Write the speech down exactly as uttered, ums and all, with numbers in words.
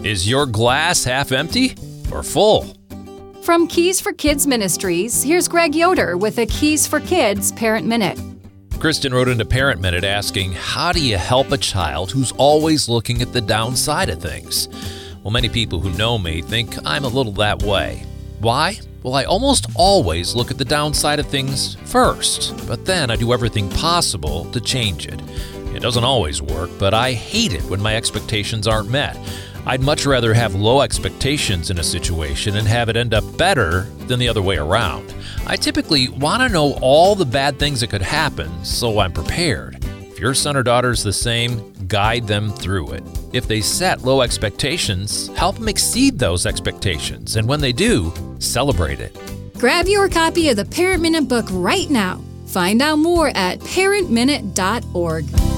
Is your glass half empty or full? From Keys for Kids Ministries, here's Greg Yoder with a Keys for Kids Parent Minute. Kristen wrote into Parent Minute asking, how do you help a child who's always looking at the downside of things? Well, many people who know me think I'm a little that way. Why? Well, I almost always look at the downside of things first, but then I do everything possible to change it. It doesn't always work, but I hate it when my expectations aren't met. I'd much rather have low expectations in a situation and have it end up better than the other way around. I typically want to know all the bad things that could happen so I'm prepared. If your son or daughter's the same, guide them through it. If they set low expectations, help them exceed those expectations. And when they do, celebrate it. Grab your copy of the Parent Minute book right now. Find out more at parent minute dot org.